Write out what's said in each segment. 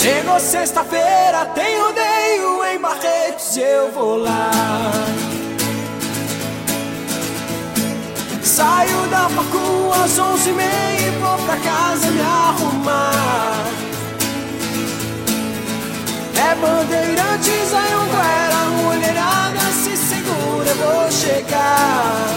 Chegou sexta-feira, tem rodeio em Barretos, eu vou lá. Saio da facu às 11h30 e vou pra casa me arrumar. É Bandeirantes, Anhanguera, mulherada se segura, eu vou chegar.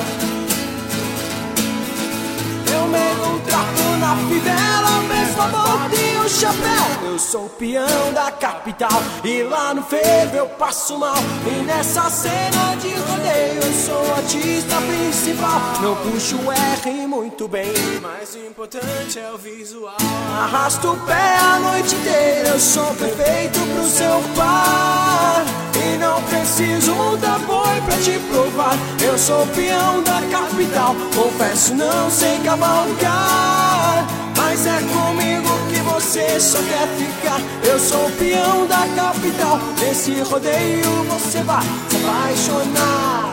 Eu meio um trapo na fivela, mesmo a bota e o chapéu. Eu sou o peão da capital e lá no fervo eu passo mal. E nessa cena de rodeio eu sou o artista principal. Não puxo o R muito bem, mais importante é o visual. Arrasto o pé a noite inteira, eu sou perfeito pro seu par. E não preciso mudar boi pra te provar. Eu sou o peão da capital, confesso não sei cavalgar. Mas é comigo que você só quer ficar. Eu sou o peão da capital, nesse rodeio você vai se apaixonar.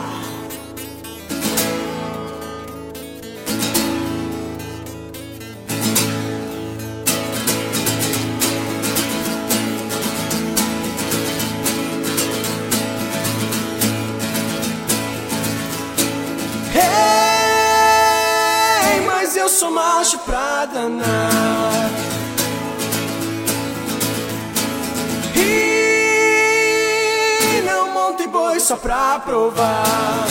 Eu sou macho pra danar. E não montei boi só pra provar.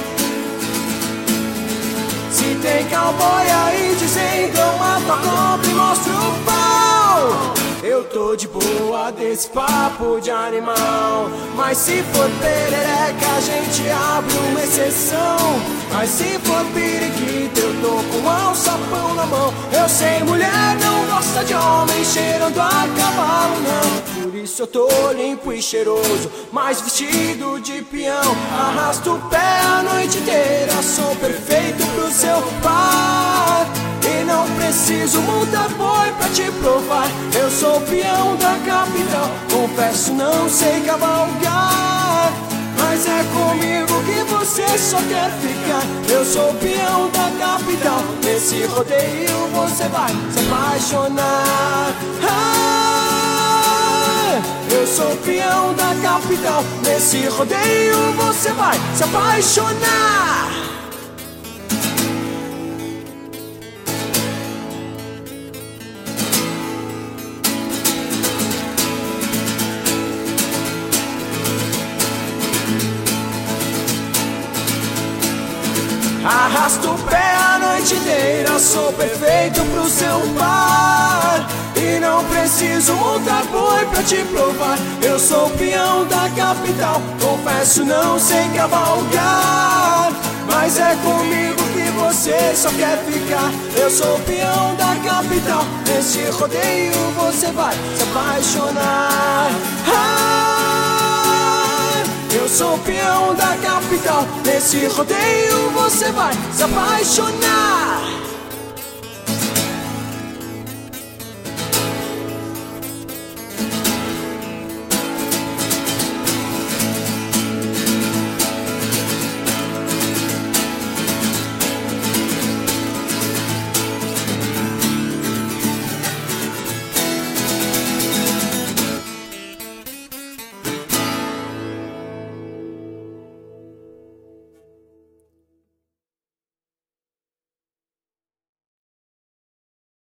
Se tem cowboy aí dizendo eu mato a cobra e mostro o pau, eu tô de boa desse papo de animal. Mas se for perereca a gente abre uma exceção. Mas se for periquita eu tô com alçapão na mão. Eu sei mulher não gosta de homem cheirando a cavalo não. Por isso eu tô limpo e cheiroso, mas vestido de peão. Arrasto o pé a noite inteira, sou perfeito pro seu par. E não preciso mudar boi pra te provar. Eu sou o peão da capital, confesso não sei cavalgar. Mas é comigo que você só quer ficar. Eu sou o peão da capital, nesse rodeio você vai se apaixonar. Eu sou o peão da capital, nesse rodeio você vai se apaixonar. Arrasto o pé a noite inteira, sou perfeito pro seu par. E não preciso montar boi pra te provar. Eu sou o peão da capital, confesso não sei cavalgar. Mas é comigo que você só quer ficar. Eu sou o peão da capital, nesse rodeio você vai se apaixonar. Eu sou o peão da capital, nesse rodeio você vai se apaixonar.